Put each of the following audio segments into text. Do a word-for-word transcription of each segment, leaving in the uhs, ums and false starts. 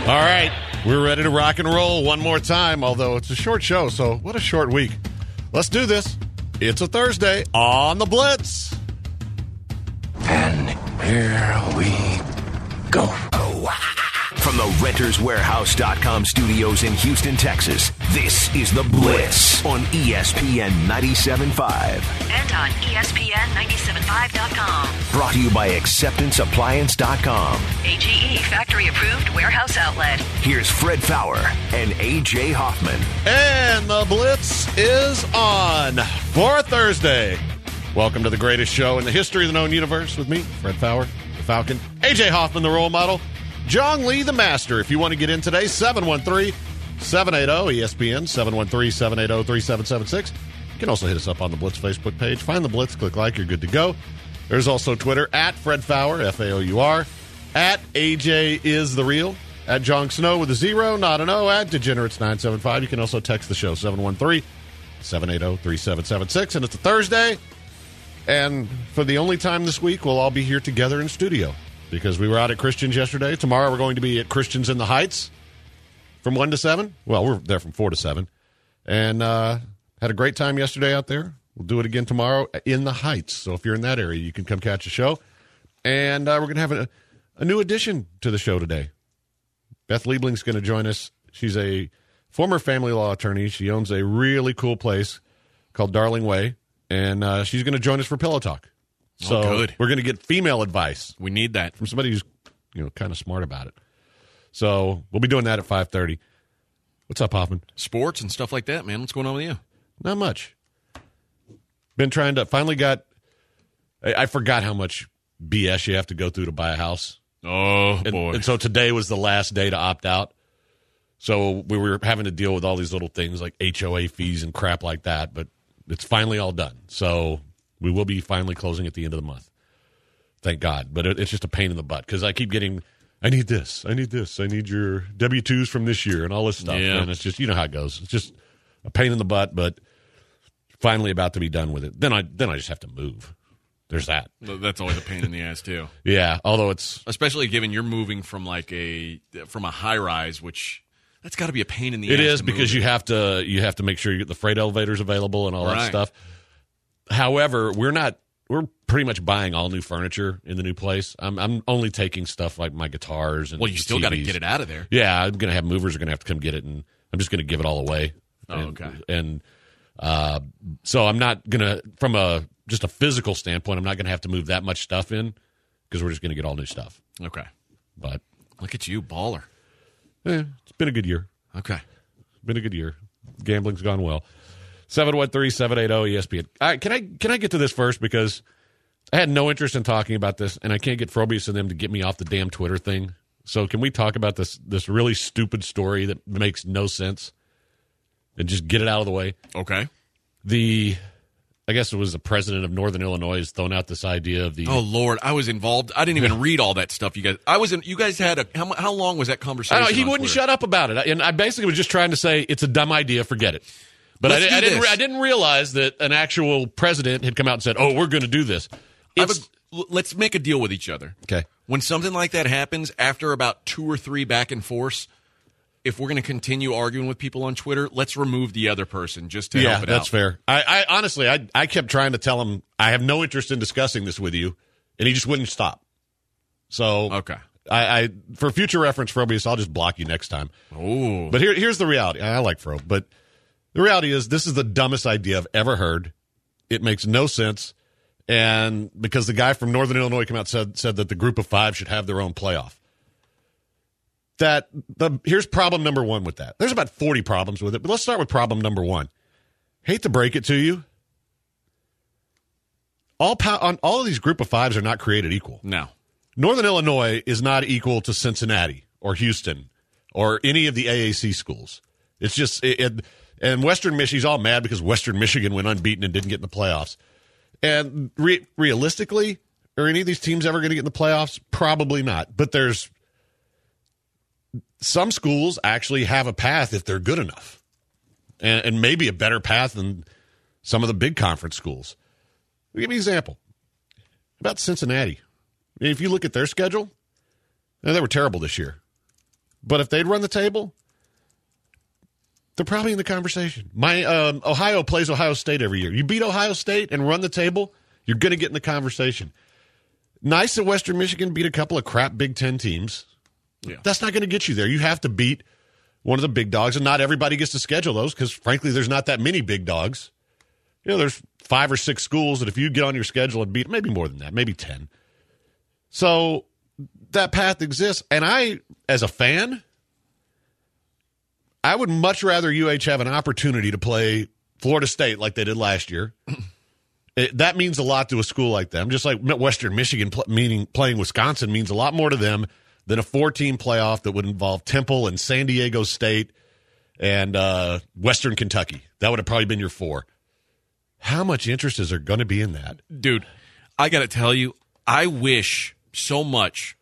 All right, we're ready to rock and roll one more time, although it's a short show, so what a short week. Let's do this. It's a Thursday on the Blitz. And here we go. From the Renters Warehouse dot com studios in Houston, Texas, this is The Blitz on E S P N ninety-seven point five. And on E S P N ninety-seven point five dot com. Brought to you by Acceptance Appliance dot com. A G E factory-approved warehouse outlet. Here's Fred Faour and A J Hoffman. And The Blitz is on for a Thursday. Welcome to the greatest show in the history of the known universe with me, Fred Faour, the Falcon, A J Hoffman, the role model, John Lee, the master. If you want to get in today, seven one three, seven eight zero, E S P N, seven one three, seven eight zero, three seven seven six. You can also hit us up on the Blitz Facebook page. Find the Blitz, click like, you're good to go. There's also Twitter, at Fred Faour, F A O U R, at A J is the real, at John Snow with a zero, not an O, at Degenerates nine seven five. You can also text the show, seven one three, seven eight zero, three seven seven six. And it's a Thursday, and for the only time this week, we'll all be here together in studio. Because we were out at Christians yesterday. Tomorrow we're going to be at Christians in the Heights from one to seven. Well, we're there from four to seven. And uh, had a great time yesterday out there. We'll do it again tomorrow in the Heights. So if you're in that area, you can come catch a show. And uh, we're going to have a, a new addition to the show today. Beth Liebling's going to join us. She's a former family law attorney. She owns a really cool place called Darling Way. And uh, she's going to join us for Pillow Talk. So oh, good. We're going to get female advice. We need that from somebody who's, you know, kind of smart about it. So we'll be doing that at five thirty. What's up, Hoffman? Sports and stuff like that, man. What's going on with you? Not much. Been trying to, finally got, I, I forgot how much B S you have to go through to buy a house. Oh, and, boy. And so today was the last day to opt out. So we were having to deal with all these little things like H O A fees and crap like that, but it's finally all done. So we will be finally closing at the end of the month. Thank God. But it, it's just a pain in the butt because I keep getting, I need this, I need this, I need your W two's from this year and all this stuff. Yeah. And it's just, you know how it goes. It's just a pain in the butt, but finally about to be done with it. Then I then I just have to move. There's that. That's always a pain in the ass, too. Yeah, although it's... Especially given you're moving from like a from a high-rise, which... That's got to be a pain in the it ass. It is to because move. you have to you have to make sure you get the freight elevators available and all Right. that stuff. However, we're not we're pretty much buying all new furniture in the new place. I'm I'm only taking stuff like my guitars and Well, you still got to T Vs. get it out of there. Yeah, I'm gonna have movers are gonna have to come get it, and I'm just gonna give it all away. Oh, and, okay. And uh, so I'm not gonna from a just a physical standpoint. I'm not gonna have to move that much stuff in because we're just gonna get all new stuff. Okay. But look at you, baller. Eh, it's been a good year. Okay. Been a good year. Gambling's gone well. seven one three, seven eight zero, E S P N. All right, can I can I get to this first? Because I had no interest in talking about this, and I can't get Frobius and them to get me off the damn Twitter thing. So can we talk about this this really stupid story that makes no sense and just get it out of the way? Okay. The, I guess it was the president of Northern Illinois has thrown out this idea of the... Oh, Lord, I was involved. I didn't even read all that stuff, you guys. I was in, you guys had a, how, how long was that conversation? I don't know, he on wouldn't Twitter? shut up about it. And I basically was just trying to say, it's a dumb idea, forget it. But I, Let's I do didn't. this. I didn't realize that an actual president had come out and said, "Oh, we're going to do this." I have It's, a- l- let's make a deal with each other. okay. When something like that happens, after about two or three back and forths, if we're going to continue arguing with people on Twitter, let's remove the other person just to Yeah, help it that's out. fair. I, I honestly, I, I kept trying to tell him I have no interest in discussing this with you, and he just wouldn't stop. So, Okay. I, I for future reference, Frobius, I'll just block you next time. Ooh. But here, here's the reality. I like Fro, but the reality is this is the dumbest idea I've ever heard. It makes no sense. And because the guy from Northern Illinois came out and said, said that the group of five should have their own playoff. That the here's problem number one with that. There's about forty problems with it, but let's start with problem number one. Hate to break it to you. All pow- on all of these group of fives are not created equal. No. Northern Illinois is not equal to Cincinnati or Houston or any of the A A C schools. It's just it, it, and Western Michigan's all mad because Western Michigan went unbeaten and didn't get in the playoffs. And re- realistically, are any of these teams ever going to get in the playoffs? Probably not. But there's some schools actually have a path if they're good enough, and, and maybe a better path than some of the big conference schools. I'll give you an example about Cincinnati. If you look at their schedule, they were terrible this year. But if they'd run the table, they're probably in the conversation. My um, Ohio plays Ohio State every year. You beat Ohio State and run the table, you're going to get in the conversation. Nice that Western Michigan beat a couple of crap Big Ten teams. Yeah. That's not going to get you there. You have to beat one of the big dogs, and not everybody gets to schedule those because, frankly, there's not that many big dogs. You know, there's five or six schools that if you get on your schedule and beat, maybe more than that, maybe ten. So that path exists. And I, as a fan, I would much rather U H have an opportunity to play Florida State like they did last year. It, that means a lot to a school like them. Just like Western Michigan pl- meaning playing Wisconsin means a lot more to them than a four-team playoff that would involve Temple and San Diego State and uh, Western Kentucky. That would have probably been your four. How much interest is there going to be in that? Dude, I got to tell you, I wish so much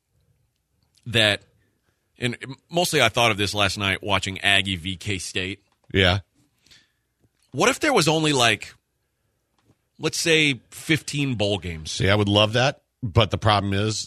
that, and mostly I thought of this last night watching Aggie v. K-State. Yeah. What if there was only like, let's say, fifteen bowl games? See, I would love that, but the problem is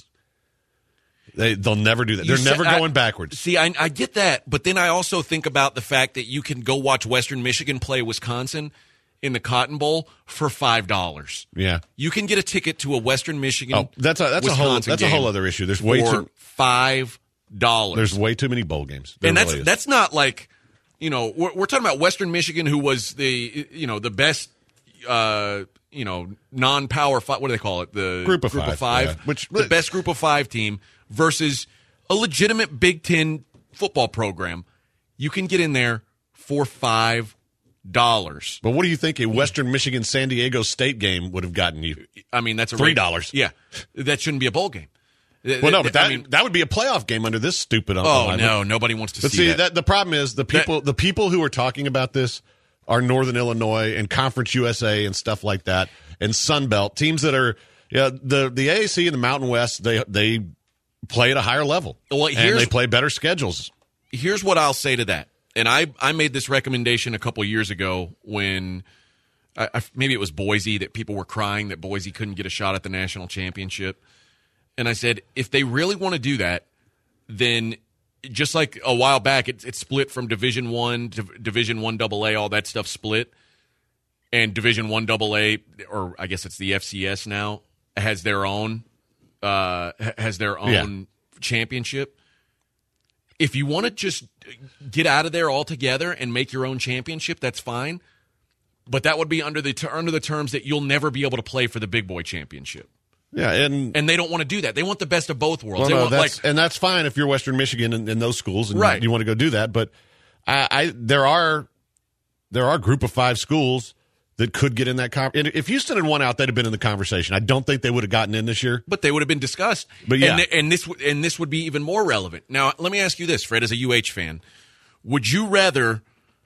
they, they'll never do that. You They're said- never going I- backwards. See, I, I get that, but then I also think about the fact that you can go watch Western Michigan play Wisconsin in the Cotton Bowl for five dollars. Yeah. You can get a ticket to a Western Michigan. Oh, that's a that's a Wisconsin whole that's a game whole other issue. There's way for too five dollars. there's way too many bowl games. There and that's really is. that's not like, you know, we're, we're talking about Western Michigan, who was the you know the best, uh, you know, non-power five. What do they call it? The Group of five, yeah. Which- the best group of five team versus a legitimate Big Ten football program. You can get in there for five dollars. But what do you think a Western Michigan San Diego State game would have gotten you? I mean, that's a three dollars. Yeah, that shouldn't be a bowl game. Well, no, but that I mean, that would be a playoff game under this stupid. oh alignment. no, nobody wants to But see, see, that. that the problem is the people the people who are talking about this are Northern Illinois and Conference U S A and stuff like that, and Sun Belt teams that are yeah the the A A C and the Mountain West. They they play at a higher level. Well, and here's- they play better schedules. Here's what I'll say to that. And I, I made this recommendation a couple years ago when I, I, maybe it was Boise that people were crying that Boise couldn't get a shot at the national championship. And I said, if they really want to do that, then just like a while back, it, it split from Division One to Division One Double A, all that stuff split, and Division One Double A, or I guess it's the F C S now, has their own uh, has their own Yeah. championship. If you want to just get out of there altogether and make your own championship, that's fine. But that would be under the ter- under the terms that you'll never be able to play for the Big Boy Championship. Yeah, and And they don't want to do that. They want the best of both worlds. well, they no, want that's, like and that's fine if you're Western Michigan and, and those schools, and Right. you, you want to go do that. But I, I there are there are group of five schools that could get in that. Con- and if Houston had won out, they'd have been in the conversation. I don't think they would have gotten in this year. but they would have been discussed. But yeah. and, th- and this w- and this would be even more relevant. Now, let me ask you this, Fred, as a U H fan, would you rather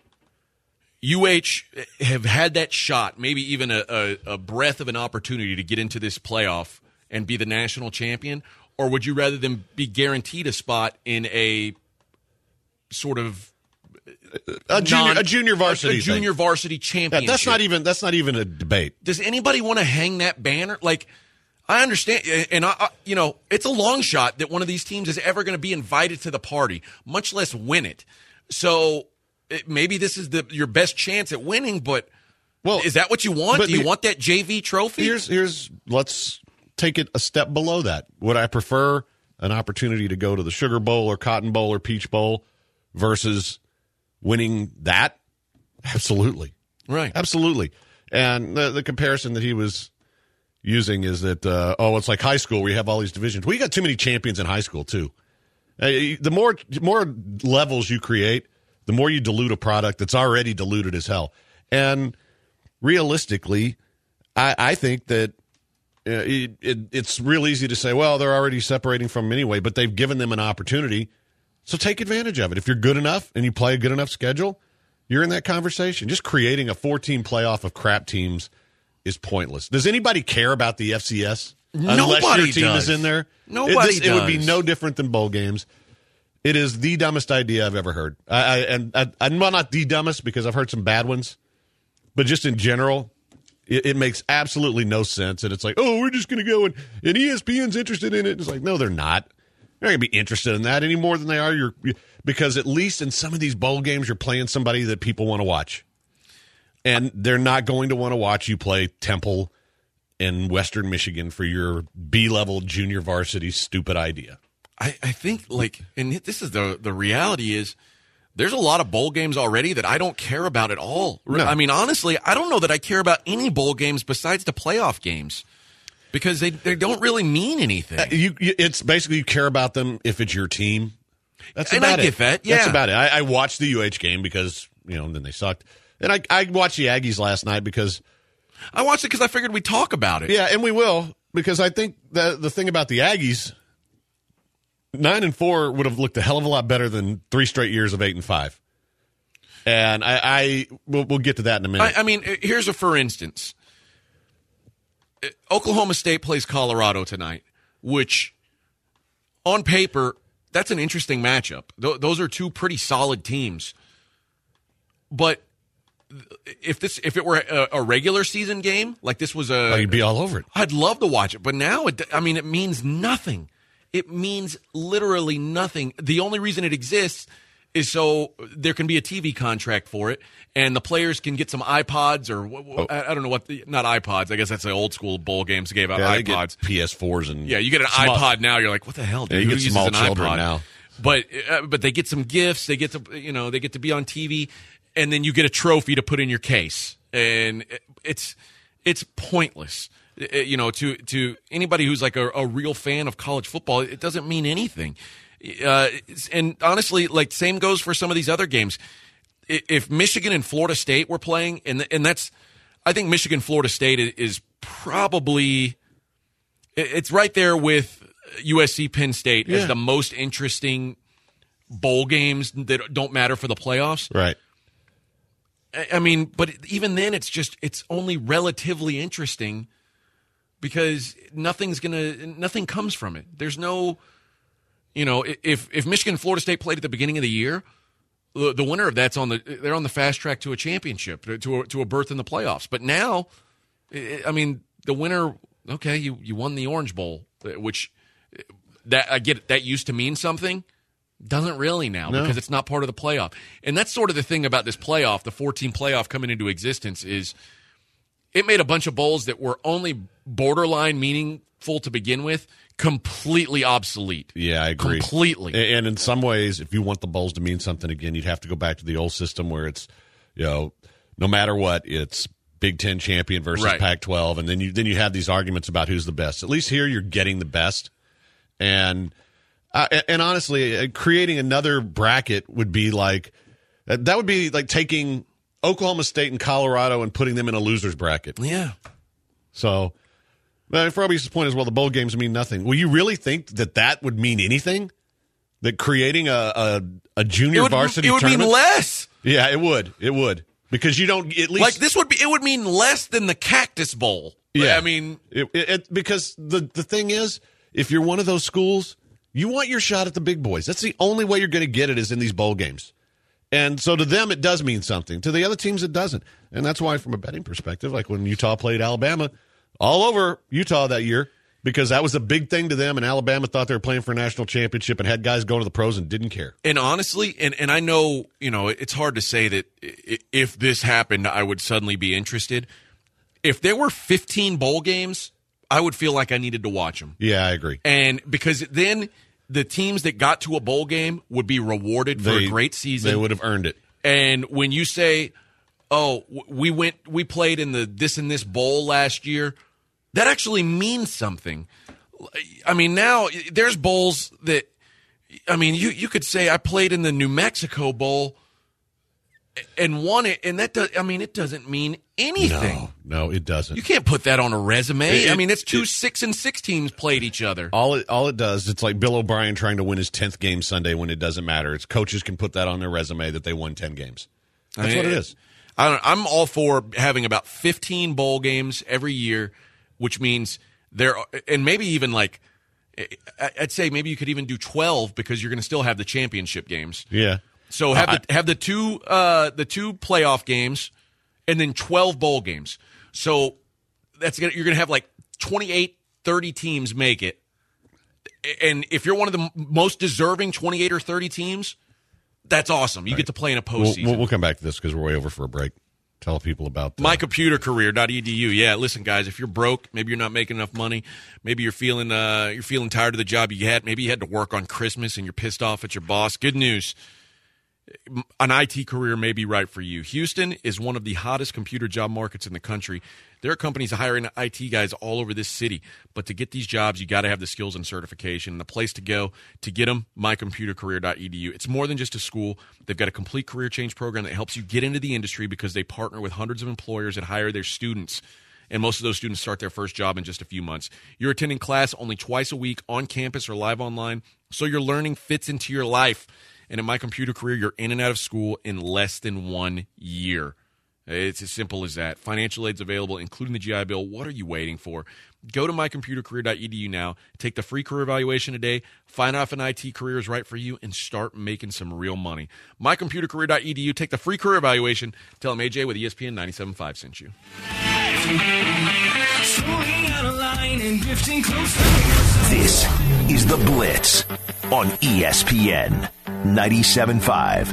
U H have had that shot, maybe even a, a, a breath of an opportunity to get into this playoff and be the national champion, or would you rather them be guaranteed a spot in a sort of A junior, non- a junior varsity, a, a junior thing. varsity Yeah, championship? that's not even that's not even a debate. Does anybody want to hang that banner? Like, I understand, and I, I, you know, it's a long shot that one of these teams is ever going to be invited to the party, much less win it. So it, maybe this is the your best chance at winning. But Well, is that what you want? but Do you the- want that J V trophy? Here's here's let's take it a step below that. Would I prefer an opportunity to go to the Sugar Bowl or Cotton Bowl or Peach Bowl versus winning that? Absolutely. Right. Absolutely. And the, the comparison that he was using is that, uh, oh, it's like high school where you have all these divisions. Well, you got too many champions in high school, too. Uh, the more more levels you create, the more you dilute a product that's already diluted as hell. And realistically, I, I think that uh, it, it, it's real easy to say, well, they're already separating from them anyway, but they've given them an opportunity. So take advantage of it. If you're good enough and you play a good enough schedule, you're in that conversation. Just creating a four-team playoff of crap teams is pointless. Does anybody care about the F C S? Unless Nobody your team does. is in there? Nobody it, this, it would be does. no different than bowl games. It is the dumbest idea I've ever heard. I, I, and I, I'm not the dumbest because I've heard some bad ones, but just in general, it, it makes absolutely no sense. And it's like, oh, we're just going to go and, and E S P N's interested in it. It's like, no, they're not. They're not going to be interested in that any more than they are your because at least in some of these bowl games you're playing somebody that people want to watch. And they're not going to want to watch you play Temple in Western Michigan for your B-level junior varsity stupid idea. I, I think, like, and this is the the reality is there's a lot of bowl games already that I don't care about at all. No. I mean, honestly, I don't know that I care about any bowl games besides the playoff games because they, they don't really mean anything. Uh, you, you, it's basically you care about them if it's your team. That's And about I it. get that, yeah. That's about it. I, I watched the U H game because, you know, and then they sucked. And I, I watched the Aggies last night because I watched it because I figured we'd talk about it. yeah, and we will because I think the the thing about the Aggies, nine and four would have looked a hell of a lot better than three straight years of eight and five. And I, I we'll, we'll get to that in a minute. I, I mean, here's a for instance. Oklahoma State plays Colorado tonight, which on paper, that's an interesting matchup. Th- those are two pretty solid teams. But if this if it were a, a regular season game, like this was a oh, you'd be all over it. I'd love to watch it, but now it I mean it means nothing. It means literally nothing. The only reason it exists is so there can be a T V contract for it, and the players can get some iPods or Oh. I, I don't know what the, not iPods. I guess that's the old school bowl games gave out Yeah, they iPods. get P S fours and Yeah, you get an small- iPod now. You're like, what the hell? Dude? Yeah, you Who get uses small an children iPod now. But uh, but they get some gifts. They get to you know they get to be on T V, and then you get a trophy to put in your case, and it's it's pointless. You know, to to anybody who's like a, a real fan of college football, it doesn't mean anything. Uh, and honestly, like same goes for some of these other games. If Michigan and Florida State were playing, and and that's, I think Michigan Florida State is probably it's right there with U S C Penn State Yeah. as the most interesting bowl games that don't matter for the playoffs. Right. I mean, but even then, it's just it's only relatively interesting because nothing's gonna nothing comes from it. There's no, you know, if if Michigan and Florida State played at the beginning of the year, the, the winner of that's on the they're on the fast track to a championship, to a, to a berth in the playoffs. But now, I mean, the winner, okay, you you won the Orange Bowl, which that I get it, that used to mean something. Doesn't really now No. because it's not part of the playoff. And that's sort of the thing about this playoff, the fourteen playoff coming into existence is it made a bunch of bowls that were only borderline meaningful to begin with completely obsolete. Yeah, I agree. Completely. A- And in some ways, if you want the bowls to mean something again, you'd have to go back to the old system where it's, you know, no matter what, it's Big Ten champion versus Right. Pac twelve, and then you then you have these arguments about who's the best. At least here, you're getting the best, and uh, and honestly, uh, creating another bracket would be like uh, that would be like taking Oklahoma State and Colorado and putting them in a losers bracket. Yeah. So, but for obvious point as well, the bowl games mean nothing. Will you really think that that would mean anything? That creating a a, a junior It would, varsity it would mean tournament? less. Yeah, it would. It would. Because you don't at least Like this would be it would mean less than the Cactus Bowl. Yeah, I mean, it, it, it- because the the thing is, if you're one of those schools, you want your shot at the big boys. That's the only way you're going to get it is in these bowl games. And so to them, it does mean something. To the other teams, it doesn't. And that's why, from a betting perspective, like when Utah played Alabama, all over Utah that year, because that was a big thing to them, and Alabama thought they were playing for a national championship and had guys go to the pros and didn't care. and honestly, and, and I know, you know, it's hard to say that i- if this happened, I would suddenly be interested. If there were fifteen bowl games, I would feel like I needed to watch them. Yeah, I agree. And because then the teams that got to a bowl game would be rewarded for They- a great season. They would have earned it. And when you say, "Oh, w- we went, we played in the this and this bowl last year," that actually means something. I mean, now there's bowls that, I mean, you you could say I played in the New Mexico Bowl and won it, and that does, I mean, it doesn't mean anything. No, no, it doesn't. You can't put that on a resume. It- I mean, it's two it- six and six teams played each other. All it all it does, it's like Bill O'Brien trying to win his tenth game Sunday when it doesn't matter. It's coaches can put that on their resume that they won ten games. That's I mean, what it is. I don't, I'm all for having about fifteen bowl games every year, which means there, and maybe even like, I- I'd say maybe you could even do twelve because you're going to still have the championship games. Yeah. So have I- the have the two uh, the two playoff games, and then twelve bowl games. So that's gonna, you're going to have like twenty-eight, thirty teams make it, And if you're one of the m- most deserving twenty-eight or thirty teams, that's awesome. You Right. get to play in a We'll, postseason. we'll, we'll come back to this because we're way over for a break. Tell people about uh, my computer career dot e d u. Yeah, listen, guys, if you're broke, maybe you're not making enough money, maybe you're feeling uh, you're feeling tired of the job you had, maybe you had to work on Christmas and you're pissed off at your boss. Good news. An I T career may be right for you. Houston is one of the hottest computer job markets in the country. There are companies hiring I T guys all over this city, but to get these jobs, you got to have the skills and certification. The place to go to get them, my computer career dot e d u. It's more than just a school. They've got a complete career change program that helps you get into the industry because they partner with hundreds of employers that hire their students. And most of those students start their first job in just a few months. You're attending class only twice a week on campus or live online, so your learning fits into your life. And in My Computer Career, you're in and out of school in less than one year. It's as simple as that. Financial aid's available, including the G I Bill. What are you waiting for? Go to my computer career dot e d u now. Take the free career evaluation today. Find out if an I T career is right for you and start making some real money. my computer career dot e d u. Take the free career evaluation. Tell them A J with E S P N ninety-seven point five sent you. This is The Blitz on E S P N ninety-seven point five.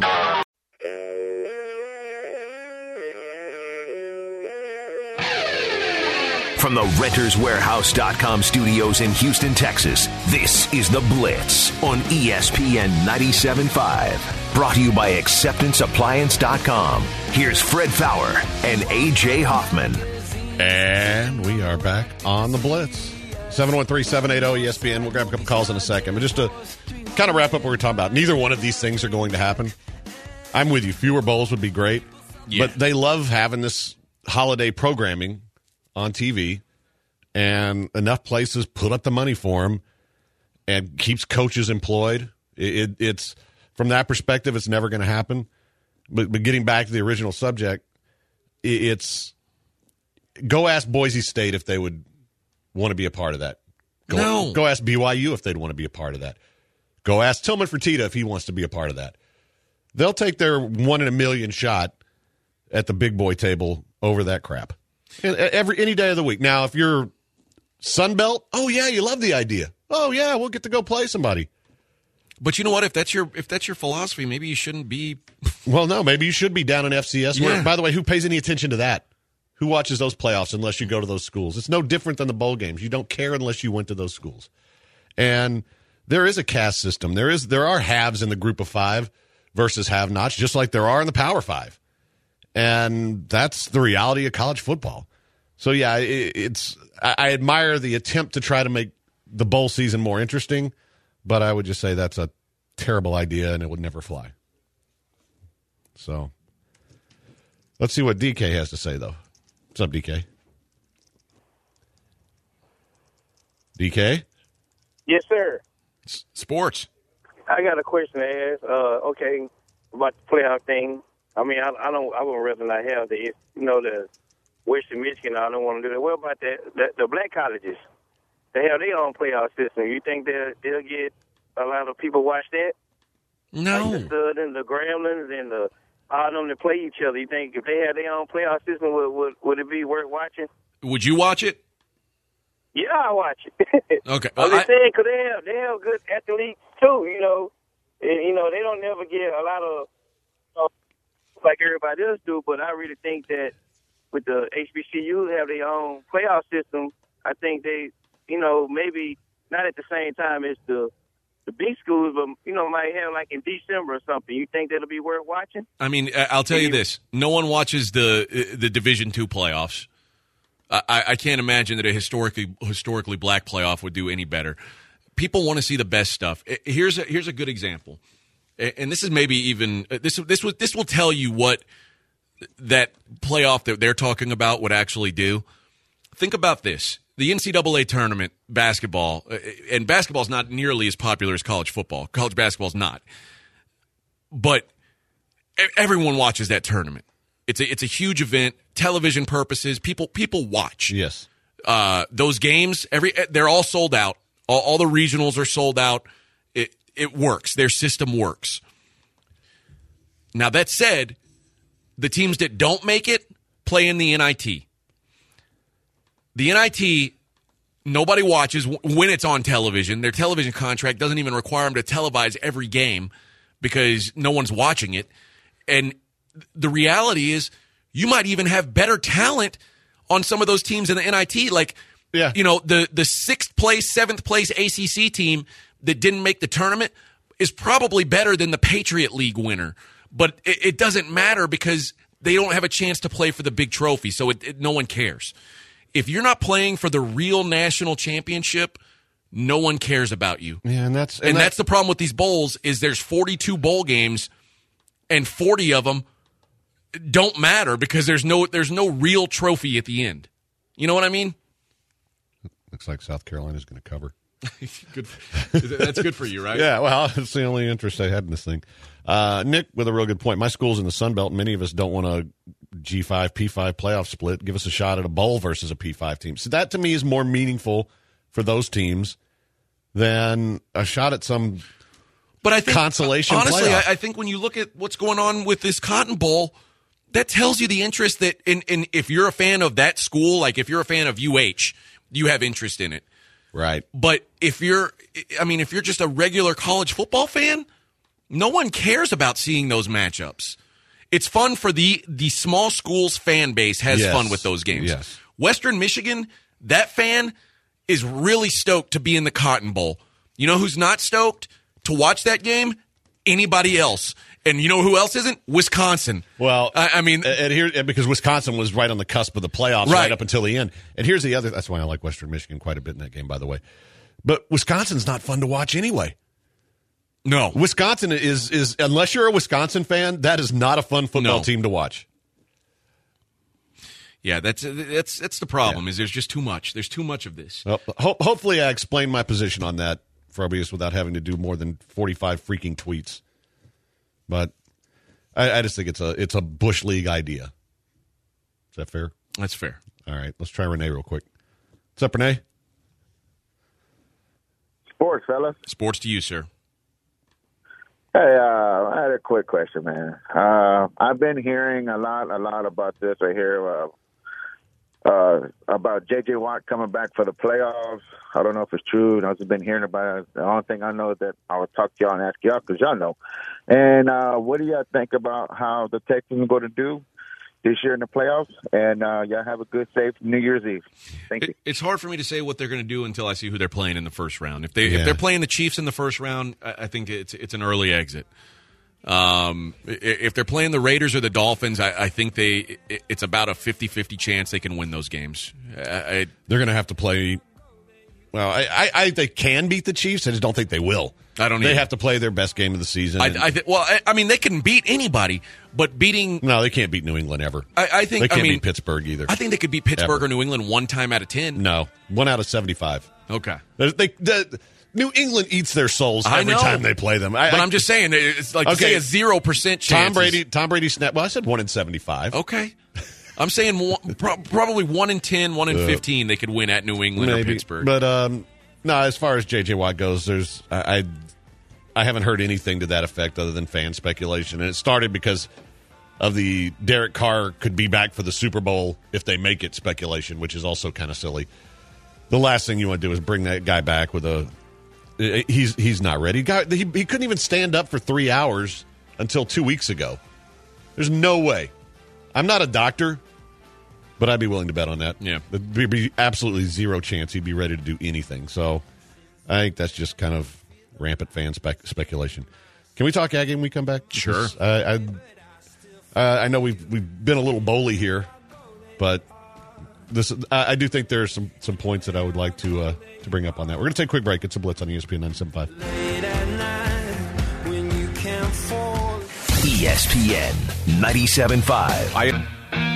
From the renters warehouse dot com studios in Houston, Texas, this is The Blitz on E S P N ninety-seven point five. Brought to you by acceptance appliance dot com. Here's Fred Fowler and A J Hoffman. And we are back on the Blitz. seven one three, seven eight zero, E S P N. We'll grab a couple calls in a second. But just to kind of wrap up what we're talking about, neither one of these things are going to happen. I'm with you. Fewer bowls would be great. Yeah. But they love having this holiday programming on T V, and enough places put up the money for them and keeps coaches employed. It, it, it's from that perspective, it's never going to happen. But, but getting back to the original subject, it, it's go ask Boise State if they would want to be a part of that. Go, No. Go ask B Y U if they'd want to be a part of that. Go ask Tillman Fertitta if he wants to be a part of that. They'll take their one in a million shot at the big boy table over that crap. And every any day of the week. Now, if you're Sunbelt, oh yeah, you love the idea. Oh yeah, we'll get to go play somebody. But you know what? If that's your if that's your philosophy, maybe you shouldn't be. Well, no, maybe you should be down in F C S. Yeah. Where, by the way, who pays any attention to that? Who watches those playoffs unless you go to those schools? It's no different than the bowl games. You don't care unless you went to those schools. And there is a caste system. There is there are haves in the group of five versus have-nots, just like there are in the Power Five. And that's the reality of college football. So, yeah, it, it's I, I admire the attempt to try to make the bowl season more interesting, but I would just say that's a terrible idea and it would never fly. So, let's see what D K has to say, though. What's up, D K? D K? Yes, sir. S- Sports. I got a question to ask. Uh, okay, about the playoff thing. I mean, I, I don't. I would rather not have the, you know, the Western Michigan. I don't want to do that. What about the, the the black colleges? They have their own playoff system. You think they'll they'll get a lot of people watch that? No. Like the Southern, the Gremlins, and the all of them that play each other. You think if they had their own playoff system, would would, would it be worth watching? Would you watch it? Yeah, I watch it. Okay. I'm Well, just I- saying because they have they have good athletes too. You know, and, you know they don't never get a lot of uh, like everybody else do. But I really think that with the H B C Us have their own playoff system, I think they, you know, maybe not at the same time as the the big schools, but you know, might have like in December or something. You think that'll be worth watching? I mean, I- I'll tell you this: no one watches the the Division Two playoffs. I, I can't imagine that a historically historically black playoff would do any better. People want to see the best stuff. Here's a, here's a good example, and this is maybe even this this will this will tell you what that playoff that they're talking about would actually do. Think about this: the N C double A tournament basketball, and basketball is not nearly as popular as college football. College basketball is not, but everyone watches that tournament. It's a it's a huge event, television purposes. People people watch. Yes. Uh, those games, every they're all sold out. All, all the regionals are sold out. It it works. Their system works. Now that said, the teams that don't make it play in the N I T. The N I T Nobody watches when it's on television. Their television contract doesn't even require them to televise every game because no one's watching it. And the reality is you might even have better talent on some of those teams in the N I T. Like, yeah. you know, the, the sixth place, seventh place A C C team that didn't make the tournament is probably better than the Patriot League winner. But it, it doesn't matter because they don't have a chance to play for the big trophy, so it, it, no one cares. If you're not playing for the real national championship, no one cares about you. Yeah, and that's and, and that's that's the problem with these bowls is there's forty-two bowl games, and forty of them don't matter because there's no there's no real trophy at the end. You know what I mean? Looks like South Carolina's going to cover. Good. That's good for you, right? Yeah, well, it's the only interest I had in this thing. Uh, Nick with a real good point. My school's in the Sun Belt. Many of us don't want a G five, P five playoff split. Give us a shot at a bowl versus a P five team. So that, to me, is more meaningful for those teams than a shot at some but I think, consolation honestly, playoff. I, I think when you look at what's going on with this Cotton Bowl, that tells you the interest that in, in if you're a fan of that school, like if you're a fan of U H, you have interest in it. Right. But if you're, I mean, if you're just a regular college football fan, no one cares about seeing those matchups. It's fun for the the small schools fan base has Yes. fun with those games. Yes. Western Michigan, that fan is really stoked to be in the Cotton Bowl. You know who's not stoked to watch that game? Anybody else. And you know who else isn't? Wisconsin. Well, I, I mean, and here and because Wisconsin was right on the cusp of the playoffs right. Right. up until the end. And here's the other. That's why I like Western Michigan quite a bit in that game, by the way. But Wisconsin's not fun to watch anyway. no. Wisconsin is is unless you're a Wisconsin fan, that is not a fun football No. team to watch. Yeah, that's that's that's the problem. Yeah. Is there's just too much. There's too much of this. Well, ho- hopefully, I explained my position on that, Fabius, without having to do more than forty-five freaking tweets. But I, I just think it's a it's a Bush League idea. Is that fair? That's fair. All right, let's try Renee real quick. What's up, Renee? Sports, fellas. Sports to you, sir. Hey, uh, I had a quick question, man. Uh, I've been hearing a lot, a lot about this right here, uh, uh, about J J Watt coming back for the playoffs. I don't know if it's true. I've just been hearing about it. The only thing I know is that I would talk to y'all and ask y'all because y'all know. And uh, what do y'all think about how the Texans are going to do this year in the playoffs? And uh, y'all have a good, safe New Year's Eve. Thank you. It, it's hard for me to say what they're going to do until I see who they're playing in the first round. If they Yeah. if they're playing the Chiefs in the first round, I, I think it's it's an early exit. Um, if they're playing the Raiders or the Dolphins, I, I think they it's about a fifty-fifty chance they can win those games. I, I, They're going to have to play. Well, I, I, I they can beat the Chiefs. I just don't think they will. I don't They either. have to play their best game of the season. I, and- I th- well, I, I mean, they can beat anybody, but beating no, they can't beat New England ever. I, I think they can't I mean, beat Pittsburgh either. I think they could beat Pittsburgh Ever. or New England one time out of ten. No, one out of seventy-five. Okay. They, they, the, New England eats their souls I every know. time they play them. I, But I, I'm just saying, it's like to Okay. say a zero percent chance. Tom Brady. Tom Brady snap. Well, I said one in seventy-five. Okay. I'm saying one, pro- probably one in ten, one in fifteen they could win at New England or Maybe. Pittsburgh. But um, no, as far as J J Watt goes, there's I, I I haven't heard anything to that effect other than fan speculation, and it started because of the Derek Carr could be back for the Super Bowl if they make it speculation, which is also kind of silly. The last thing you want to do is bring that guy back with a he's he's not ready. Guy, he, he couldn't even stand up for three hours until two weeks ago. There's no way. I'm not a doctor, but I'd be willing to bet on that. Yeah. There'd be absolutely zero chance he'd be ready to do anything. So I think that's just kind of rampant fan spec- speculation. Can we talk Aggie when we come back? Sure. Because, uh, I uh, I know we've we've been a little bowly here, but this I, I do think there are some, some points that I would like to uh, to bring up on that. We're going to take a quick break. It's a Blitz on E S P N ninety-seven point five. E S P N ninety-seven point five. I-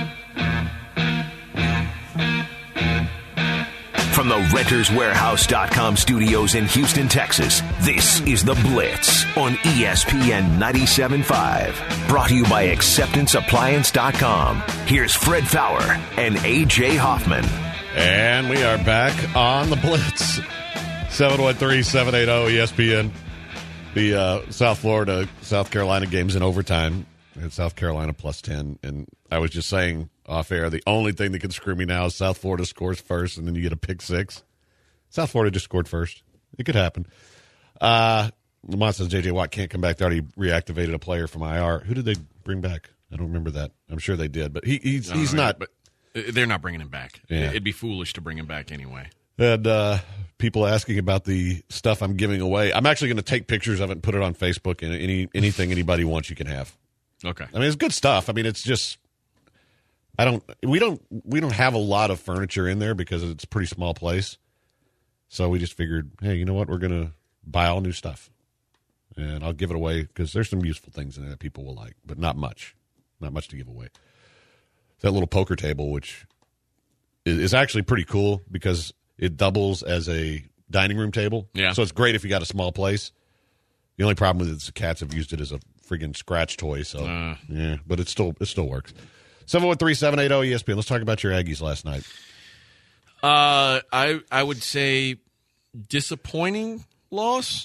From the Renters Warehouse dot com studios in Houston, Texas, this is The Blitz on E S P N ninety-seven point five. Brought to you by Acceptance Appliance dot com. Here's Fred Fowler and A J Hoffman. And we are back on The Blitz. seven one three, seven eight zero E S P N. The uh, South Florida, South Carolina game's in overtime. It's South Carolina plus ten. And I was just saying off air, the only thing that can screw me now is South Florida scores first and then you get a pick six. South Florida just scored first. It could happen. Uh, Lamont says J J Watt can't come back. They already reactivated a player from I R. Who did they bring back? I don't remember that. I'm sure they did, but he, he's he's know, not. But they're not bringing him back. Yeah. It'd be foolish to bring him back anyway. And uh, people asking about the stuff I'm giving away. I'm actually going to take pictures of it and put it on Facebook. And any anything anybody wants, you can have. Okay. I mean, it's good stuff. I mean, it's just I don't we don't we don't have a lot of furniture in there because it's a pretty small place. So we just figured, hey, you know what? We're going to buy all new stuff. And I'll give it away because there's some useful things in there that people will like, but not much. Not much to give away. That little poker table, which is, is actually pretty cool because it doubles as a dining room table. Yeah. So it's great if you got a small place. The only problem with it is the cats have used it as a friggin' scratch toy. So, Uh. yeah, but it still it still works. seven one three, seven eight zero, E S P N. Let's talk about your Aggies last night. Uh, I I would say disappointing loss,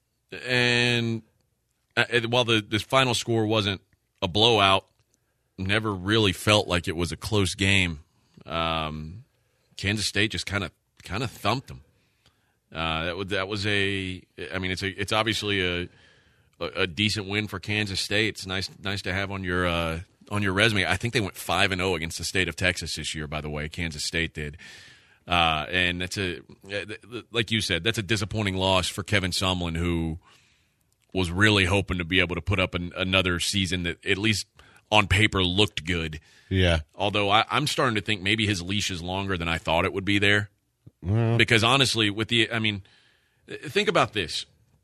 and uh, while the the final score wasn't a blowout, never really felt like it was a close game. Um, Kansas State just kind of kind of thumped them. Uh, that was that was a. I mean, it's a it's obviously a, a a decent win for Kansas State. It's nice nice to have on your uh, on your resume. I think they went five and zero against the state of Texas this year. By the way, Kansas State did. Uh, and that's a, like you said, that's a disappointing loss for Kevin Sumlin, who was really hoping to be able to put up an, another season that at least on paper looked good. Yeah. Although I, I'm starting to think maybe his leash is longer than I thought it would be there. Well, Because honestly, with the, I mean, think about this.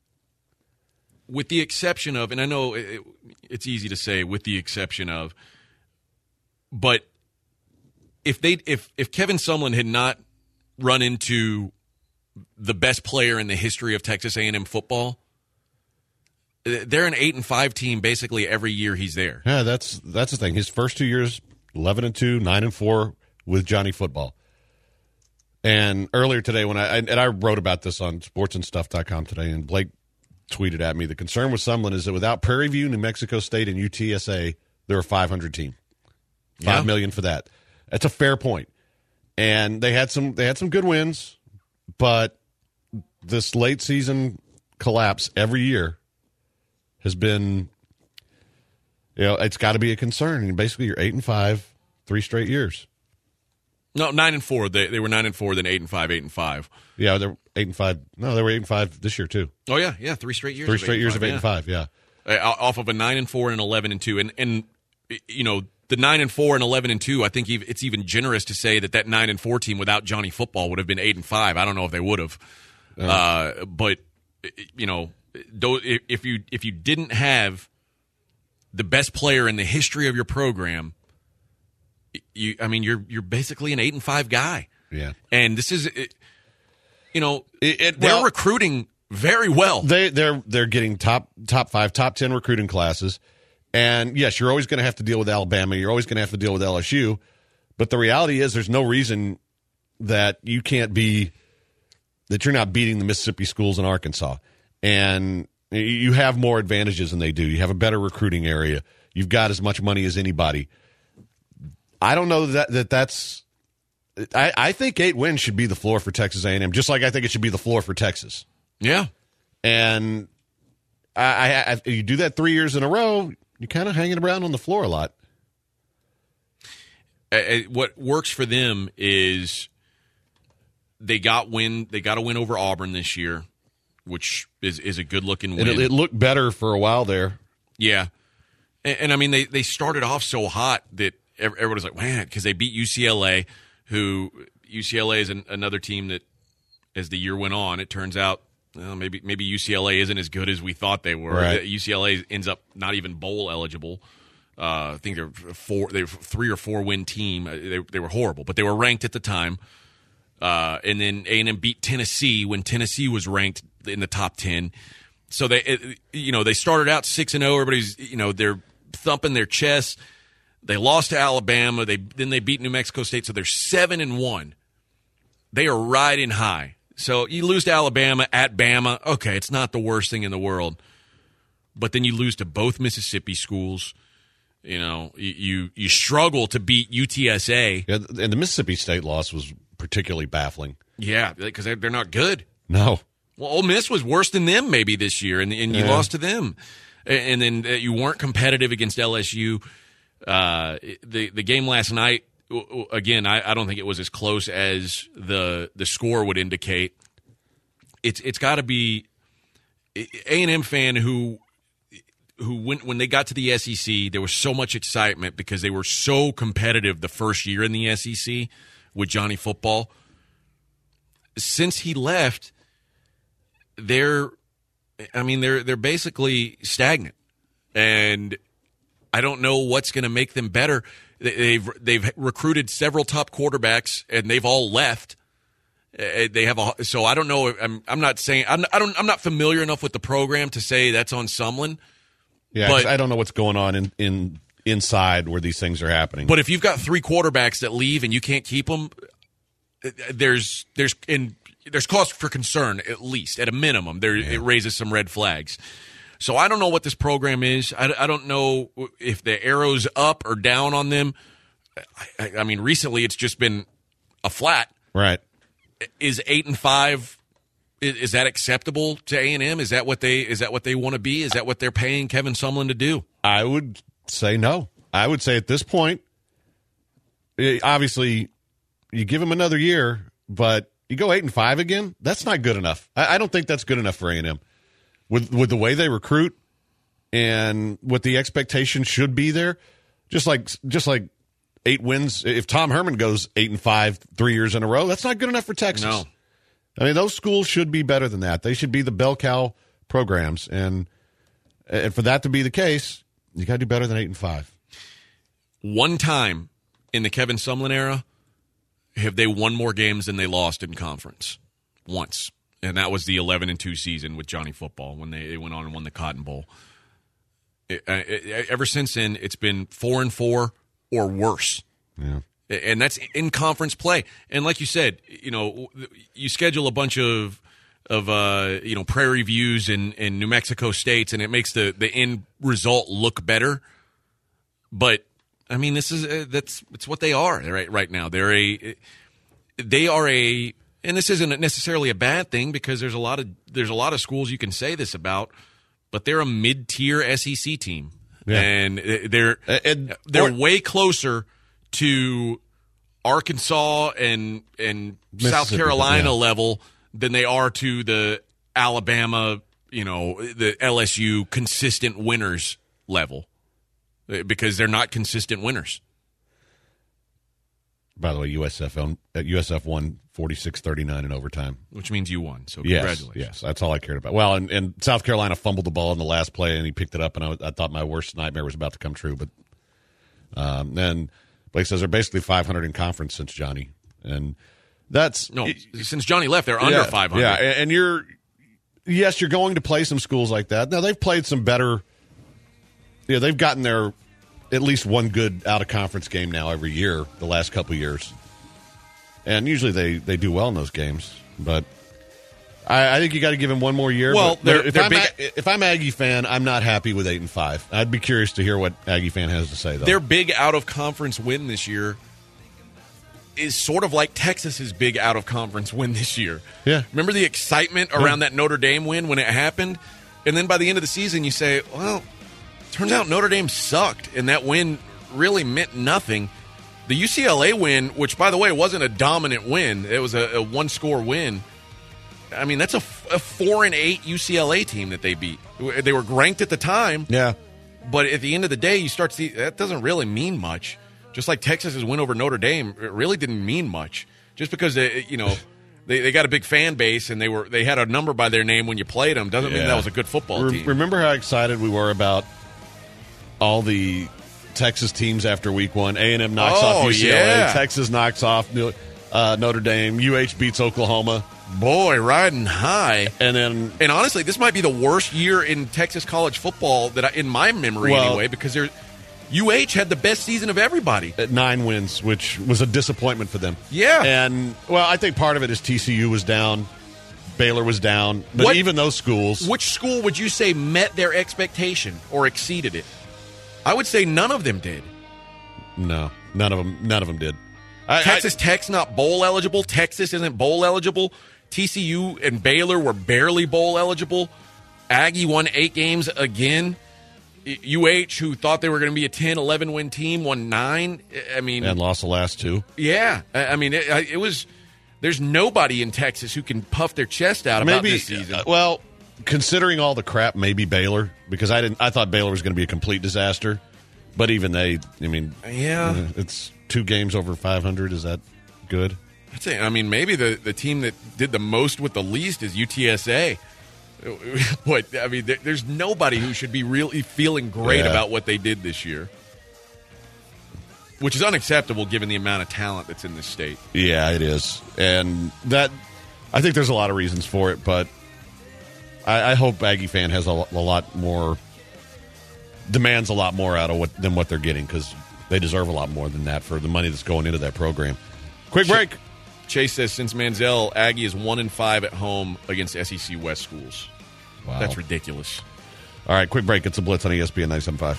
With the exception of, and I know it, it's easy to say with the exception of, but if they, if if Kevin Sumlin had not run into the best player in the history of Texas A and M football, they're an eight and five team basically every year he's there. Yeah, that's that's the thing. His first two years, eleven and two, nine and four with Johnny Football. And earlier today, when I and I wrote about this on sports and stuff dot com today, and Blake tweeted at me, the concern with Sumlin is that without Prairie View, New Mexico State, and U T S A, they're a five hundred team. Five Yeah. million for that. That's a fair point. And they had some they had some good wins, but this late season collapse every year has been, you know, it's got to be a concern. And basically, you're eight and five, three straight years. No, nine and four. They they were nine and four, then eight and five, eight and five. Yeah, they're eight and five. No, they were eight and five this year too. Oh yeah, yeah, three straight years. Three of straight eight years and of eight five, and five. Yeah, Uh, off of a nine and four and an eleven and two, and and you know the nine and four and eleven and two. I think ev- it's even generous to say that that nine and four team without Johnny Football would have been eight and five. I don't know if they would have, uh, but you know, though, if you if you didn't have the best player in the history of your program, you I mean you're you're basically an eight and five guy. yeah. And this is, you know, It- it- they're well- recruiting very well. They they're they're getting top top five, top ten recruiting classes. And yes, you're always going to have to deal with Alabama. You're always going to have to deal with L S U. But the reality is, there's no reason that you can't be that you're not beating the Mississippi schools in Arkansas. And you have more advantages than they do. You have a better recruiting area. You've got as much money as anybody. I don't know that, that that's. I, I think eight wins should be the floor for Texas A and M, just like I think it should be the floor for Texas. Yeah. And I, I, I you do that three years in a row, you're kind of hanging around on the floor a lot. Uh, uh, what works for them is they got win. They got a win over Auburn this year, which is is a good looking win. And it, it looked better for a while there. Yeah, and, and I mean they they started off so hot that everybody's like, man, because they beat U C L A, who U C L A is an, another team that, as the year went on, it turns out well, maybe maybe U C L A isn't as good as we thought they were. Right. U C L A ends up not even bowl eligible. Uh, I think they're four, they were three or four win team. They they were horrible, but they were ranked at the time. Uh, and then A and M beat Tennessee when Tennessee was ranked in the top ten. So they, it, you know, they started out six and zero. Everybody's, you know, they're thumping their chests. They lost to Alabama. They then they beat New Mexico State. So they're seven and one. They are riding high. So you lose to Alabama at Bama. Okay, it's not the worst thing in the world. But then you lose to both Mississippi schools. You know, you you, you struggle to beat U T S A. Yeah, and the Mississippi State loss was particularly baffling. Yeah, because they're, they're not good. No. Well, Ole Miss was worse than them maybe this year, and, and you Yeah. lost to them. And, and then uh, you weren't competitive against L S U. Uh, the the game last night, again, I, I don't think it was as close as the the score would indicate. It's it's got to be A and M fan who who when when they got to the S E C, there was so much excitement because they were so competitive the first year in the S E C with Johnny Football. Since he left, they're I mean they're they're basically stagnant, and I don't know what's going to make them better. They've they've recruited several top quarterbacks, and they've all left. They have a so I don't know. I'm I'm not saying I'm I don't I'm not familiar enough with the program to say that's on Sumlin. Yeah, But- 'cause I don't know what's going on in, in inside where these things are happening. But if you've got three quarterbacks that leave and you can't keep them, there's there's in there's cause for concern, at least at a minimum. There it raises some red flags. So I don't know what this program is. I, I don't know if the arrow's up or down on them. I, I mean, recently it's just been a flat. right. Is eight and five? Is, is that acceptable to A and M? Is that what they is that what they want to be? Is that what they're paying Kevin Sumlin to do? I would say no. I would say at this point, eh, obviously, you give him another year, but you go eight and five again. That's not good enough. I, I don't think that's good enough for A and M with with the way they recruit and what the expectation should be there. Just like just like eight wins. If Tom Herman goes eight and five three years in a row, that's not good enough for Texas. No. I mean, those schools should be better than that. They should be the bell cow programs, and and for that to be the case, you got to do better than eight and five. One time in the Kevin Sumlin era, have they won more games than they lost in conference? Once. And that was the eleven and two season with Johnny Football when they, they went on and won the Cotton Bowl. It, it, ever since then, it's been four and four or worse. Yeah. And that's in conference play. And like you said, you know, you schedule a bunch of of uh, you know Prairie Views in, in New Mexico states, and it makes the, the end result look better. But I mean, this is uh, that's it's what they are right right now. They're a they are a, and this isn't necessarily a bad thing because there's a lot of there's a lot of schools you can say this about, but they're a mid tier S E C team, Yeah. and they're And- they're or- way closer to Arkansas and and South Mississippi, Carolina yeah. level than they are to the Alabama, you know, the L S U consistent winners level, because they're not consistent winners. By the way, U S F on, uh, U S F won forty-six thirty-nine in overtime. Which means you won. So Yes, congratulations. yes, that's all I cared about. Well, and, and South Carolina fumbled the ball in the last play, and he picked it up, and I, I thought my worst nightmare was about to come true. But um, then Blake says they're basically five hundred in conference since Johnny, and that's No, since Johnny left, they're under yeah, five hundred. Yeah, and and you're yes, you're going to play some schools like that. Now they've played some better. Yeah, they've gotten their at least one good out of conference game now every year the last couple of years, and usually they, they do well in those games. But I, I think you got to give him one more year. Well, but they're- if they're I'm big- a, if I'm Aggie fan, I'm not happy with eight and five. I'd be curious to hear what Aggie fan has to say though. Their big out of conference win this year is sort of like Texas's big out of conference win this year. Yeah. Remember the excitement around that Notre Dame win when it happened? And then by the end of the season, you say, well, turns out Notre Dame sucked, and that win really meant nothing. The U C L A win, which, by the way, wasn't a dominant win. It was a, a one-score win. I mean, that's a, a four and eight U C L A team that they beat. They were ranked at the time. yeah. But at the end of the day, you start to see that doesn't really mean much. Just like Texas's win over Notre Dame, it really didn't mean much. Just because they, you know, they, they got a big fan base and they were they had a number by their name when you played them doesn't mean Yeah. that was a good football Re- team. Remember how excited we were about all the Texas teams after week one? A and M knocks Oh, off U C L A. yeah. Texas knocks off uh, Notre Dame. U H beats Oklahoma. Boy, riding high. And then And honestly, this might be the worst year in Texas college football that I, in my memory Well- anyway, because there, U H had the best season of everybody. at nine wins, which was a disappointment for them. Yeah. And, well, I think part of it is T C U was down. Baylor was down. But What- even those schools. Which school would you say met their expectation or exceeded it? I would say none of them did. No, none of them. None of them did. I, Texas Tech's not bowl eligible. Texas isn't bowl eligible. T C U and Baylor were barely bowl eligible. Aggie won eight games again. U H, who thought they were going to be a ten, eleven win team, won nine. I mean, and lost the last two. Yeah, I mean, it, it was. There's nobody in Texas who can puff their chest out about maybe, this season. Uh, well, considering all the crap, maybe Baylor, because I didn't. I thought Baylor was going to be a complete disaster, but even they. I mean, yeah, uh, it's two games over five hundred. Is that good? I'd say. I mean, maybe the the team that did the most with the least is U T S A. But I mean, there, there's nobody who should be really feeling great yeah. about what they did this year, which is unacceptable given the amount of talent that's in this state. Yeah, it is, and that I think there's a lot of reasons for it, but I, I hope Aggie fan has a, a lot more demands a lot more out of what than what they're getting, because they deserve a lot more than that for the money that's going into that program. Quick break. Chase says since Manziel, Aggie is one and five at home against S E C West schools. Wow. That's ridiculous. All right, quick break. It's a Blitz on E S P N ninety-seven point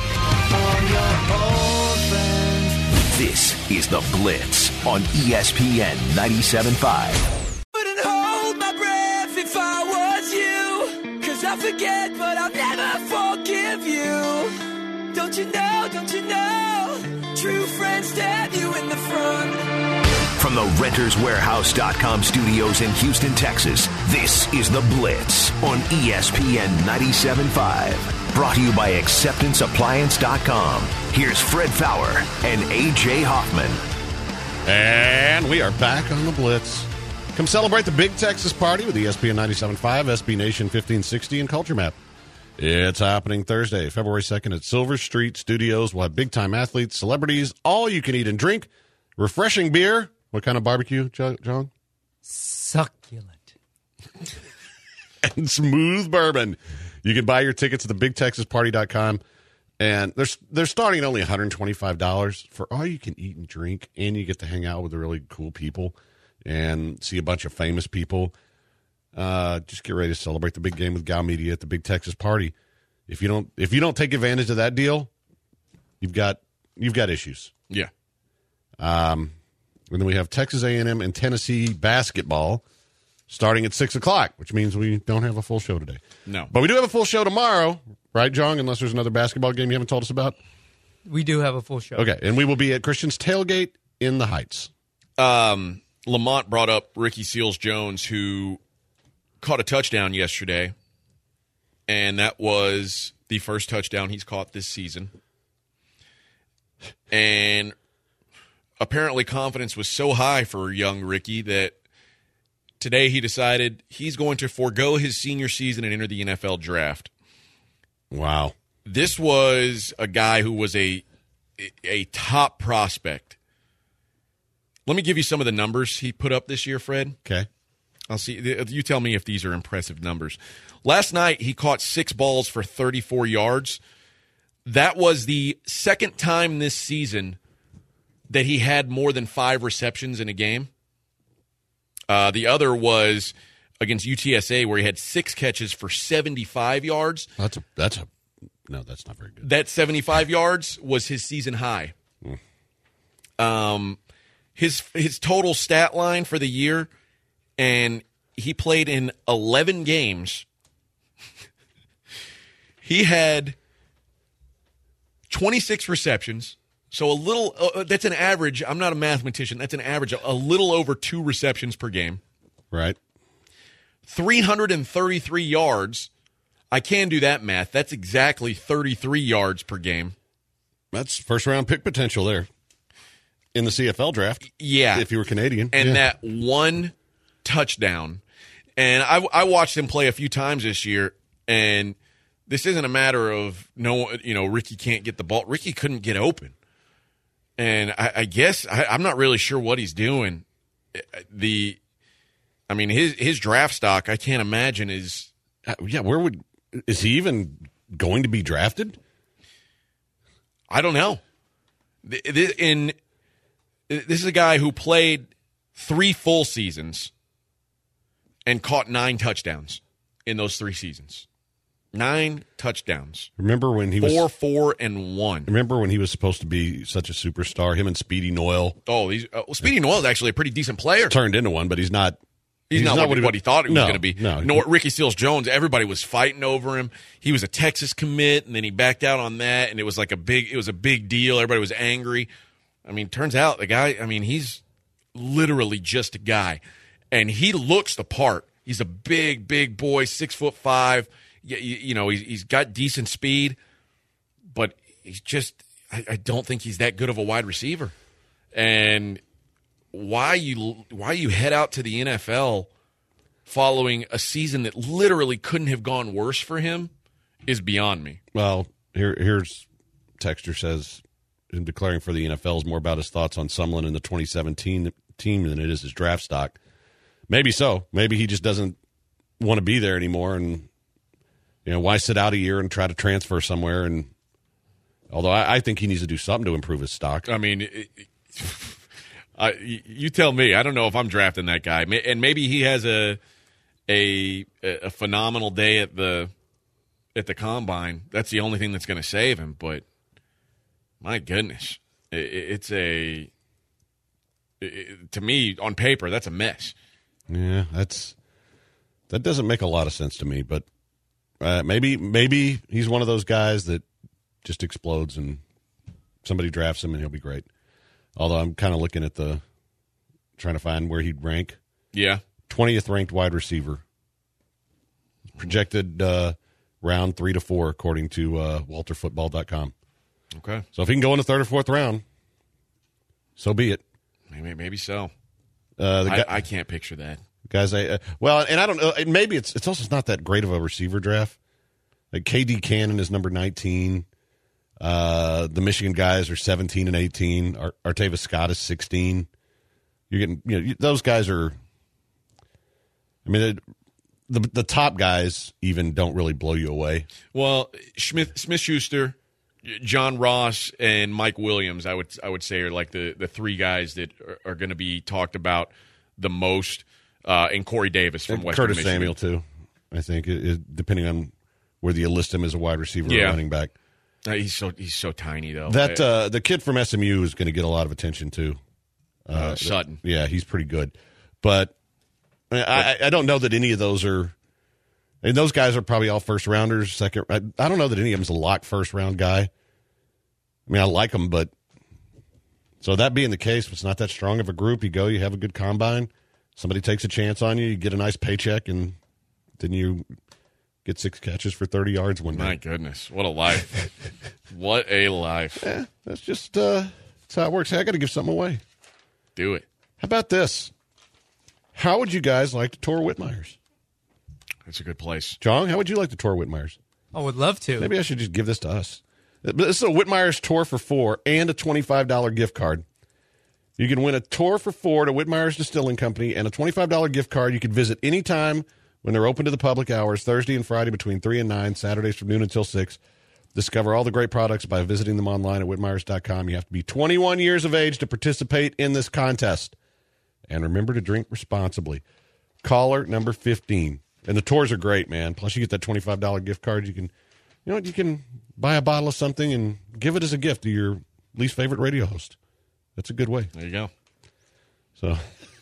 five. This is the Blitz on E S P N ninety-seven point five. Wouldn't hold my breath if I was you, 'cause I forget, but I'll never forgive you. Don't you know, don't you know, true friends stab you in the front. From the Renters Warehouse dot com studios in Houston, Texas, this is The Blitz on E S P N ninety-seven point five. Brought to you by Acceptance Appliance dot com. Here's Fred Fowler and A J Hoffman. And we are back on The Blitz. Come celebrate the Big Texas Party with E S P N ninety-seven point five, S B Nation fifteen sixty, and Culture Map. It's happening Thursday, February second at Silver Street Studios. We'll have big-time athletes, celebrities, all you can eat and drink, refreshing beer. What kind of barbecue, John? Succulent. And smooth bourbon. You can buy your tickets at the big texas party dot com. And they're, they're starting at only one hundred twenty-five dollars for all you can eat and drink. And you get to hang out with the really cool people and see a bunch of famous people. Uh, just get ready to celebrate the big game with Gal Media at the Big Texas Party. If you don't, if you don't take advantage of that deal, you've got you've got issues. Yeah. Um. And then we have Texas A and M and Tennessee basketball starting at six o'clock, which means we don't have a full show today. No. But we do have a full show tomorrow, right, John? Unless there's another basketball game you haven't told us about? We do have a full show. Okay, and we will be at Christian's Tailgate in the Heights. Um, Lamont brought up Ricky Seals-Jones, who caught a touchdown yesterday, and that was the first touchdown he's caught this season. And apparently confidence was so high for young Ricky that today he decided he's going to forego his senior season and enter the N F L draft. Wow. This was a guy who was a a top prospect. Let me give you some of the numbers he put up this year, Fred. Okay. I'll see. You tell me if these are impressive numbers. Last night, he caught six balls for thirty-four yards. That was the second time this season that he had more than five receptions in a game. Uh, the other was against U T S A, where he had six catches for seventy-five yards. That's a that's a no, that's not very good. That seventy-five yards was his season high. Mm. Um, his his total stat line for the year, and he played in eleven games. He had twenty-six receptions. So a little, uh, that's an average. I'm not a mathematician. That's an average, a little over two receptions per game. Right. three hundred thirty-three yards. I can do that math. That's exactly thirty-three yards per game. That's first round pick potential there in the C F L draft. Yeah. If you were Canadian. And yeah. that one touchdown. And I, I watched him play a few times this year, and this isn't a matter of, no, you know, Ricky can't get the ball. Ricky couldn't get open. And I, I guess I, I'm not really sure what he's doing. The, I mean, his his draft stock, I can't imagine is. Uh, yeah, where would is he even going to be drafted? I don't know. In this is a guy who played three full seasons and caught nine touchdowns in those three seasons. Nine touchdowns. Remember when he four, was four, and one. Remember when he was supposed to be such a superstar? Him and Speedy Noyle. Oh, he's, uh, well, Speedy Noyle is actually a pretty decent player. Turned into one, but he's not. He's, he's not, not what, he, what he thought he was no, going to be. No, Nor Ricky Seals-Jones. Everybody was fighting over him. He was a Texas commit, and then he backed out on that, and it was like a big. It was a big deal. Everybody was angry. I mean, turns out the guy. I mean, he's literally just a guy, and he looks the part. He's a big, big boy, six foot five. You, you know, he's, he's got decent speed, but he's just, I, I don't think he's that good of a wide receiver. And why you why you head out to the N F L following a season that literally couldn't have gone worse for him is beyond me. Well, here here's Texter says, in declaring for the N F L is more about his thoughts on Sumlin and the twenty seventeen team than it is his draft stock. Maybe so. Maybe he just doesn't want to be there anymore, and you know, why sit out a year and try to transfer somewhere? And although I, I think he needs to do something to improve his stock. I mean, it, it, I, you tell me. I don't know if I'm drafting that guy. And maybe he has a a a phenomenal day at the at the combine. That's the only thing that's going to save him. But my goodness, it, it's a it, to me on paper that's a mess. Yeah, that's that doesn't make a lot of sense to me, but. Uh, maybe maybe he's one of those guys that just explodes and somebody drafts him and he'll be great. Although I'm kind of looking at the trying to find where he'd rank. Yeah, twentieth ranked wide receiver, projected uh, round three to four according to uh, Walter Football dot com. Okay, so if he can go in the third or fourth round, so be it. Maybe maybe so. Uh, the I, guy, I can't picture that. Guys, I uh, well, and I don't know. Maybe it's it's also not that great of a receiver draft. Like K D Cannon is number nineteen. Uh, the Michigan guys are seventeen and eighteen. Ar- Artavis Scott is sixteen. You're getting, you know, you, those guys are. I mean, it, the the top guys even don't really blow you away. Well, Smith Smith Schuster, John Ross, and Mike Williams, I would I would say are like the the three guys that are, are going to be talked about the most. Uh, and Corey Davis from and Western Curtis Michigan. Samuel, too, I think, it, it, depending on whether you list him as a wide receiver yeah. or running back. Uh, he's so he's so tiny, though. That uh, the kid from S M U is going to get a lot of attention, too. Uh, uh, Sutton. The, yeah, he's pretty good. But I, I, I don't know that any of those are – and those guys are probably all first-rounders, second – I, I don't know that any of them's a lock first-round guy. I mean, I like them, but – so that being the case, if it's not that strong of a group, you go, you have a good combine – somebody takes a chance on you, you get a nice paycheck, and then you get six catches for thirty yards one night. My goodness, what a life. What a life. Yeah, that's just uh, that's how it works. Hey, I got to give something away. Do it. How about this? How would you guys like to tour Whitmire's? That's a good place. John, how would you like to tour Whitmire's? I would love to. Maybe I should just give this to us. This is a Whitmire's tour for four and a twenty-five dollars gift card. You can win a tour for four to Whitmire's Distilling Company and a twenty-five dollars gift card. You can visit anytime when they're open to the public hours, Thursday and Friday between three and nine, Saturdays from noon until six. Discover all the great products by visiting them online at whitmires dot com. You have to be twenty-one years of age to participate in this contest. And remember to drink responsibly. Caller number fifteen. And the tours are great, man. Plus you get that twenty-five dollars gift card. You can, you know, you can buy a bottle of something and give it as a gift to your least favorite radio host. That's a good way. There you go. So,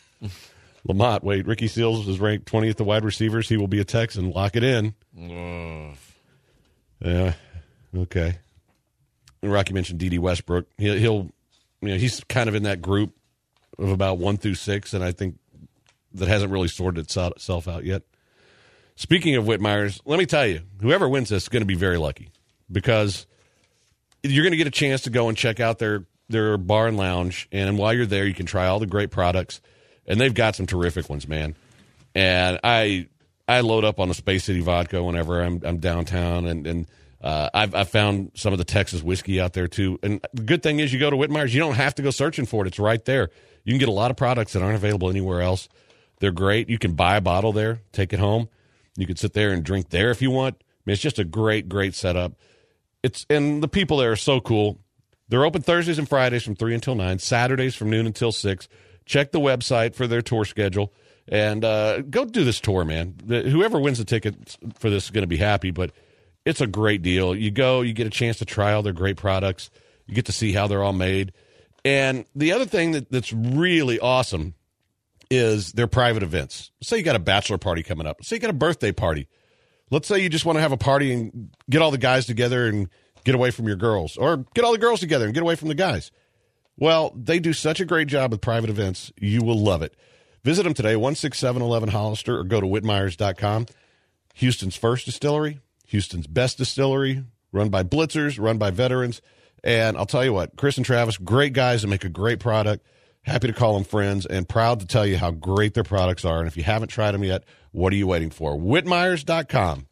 Lamont, wait, Ricky Seals is ranked twentieth of wide receivers. He will be a Texan. Lock it in. Oh. Yeah, okay. And Rocky mentioned D D Westbrook. He'll, he'll, you know, he's kind of in that group of about one through six, and I think that hasn't really sorted itself out yet. Speaking of Whitmire's, let me tell you, whoever wins this is going to be very lucky because you're going to get a chance to go and check out their their bar and lounge, and while you're there, you can try all the great products, and they've got some terrific ones, man. And I I load up on the Space City vodka whenever I'm I'm downtown, and and uh, I've I've found some of the Texas whiskey out there too. And the good thing is, you go to Whitmire's, you don't have to go searching for it; it's right there. You can get a lot of products that aren't available anywhere else. They're great. You can buy a bottle there, take it home. You can sit there and drink there if you want. I mean, it's just a great, great setup. It's and the people there are so cool. They're open Thursdays and Fridays from three until nine, Saturdays from noon until six. Check the website for their tour schedule, and uh, go do this tour, man. The, whoever wins the ticket for this is going to be happy, but It's a great deal. You go, you get a chance to try all their great products. You get to see how they're all made. And the other thing that, that's really awesome is their private events. Say you got a bachelor party coming up. Say you got a birthday party. Let's say you just want to have a party and get all the guys together and get away from your girls, or get all the girls together and get away from the guys. Well, they do such a great job with private events. You will love it. Visit them today, one six seven one one Hollister, or go to whit myers dot com. Houston's first distillery, Houston's best distillery, run by Blitzers, run by veterans. And I'll tell you what, Chris and Travis, great guys that make a great product. Happy to call them friends, and proud to tell you how great their products are. And if you haven't tried them yet, what are you waiting for? whit myers dot com.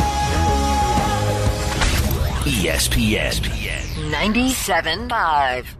E S P N ninety-seven point five.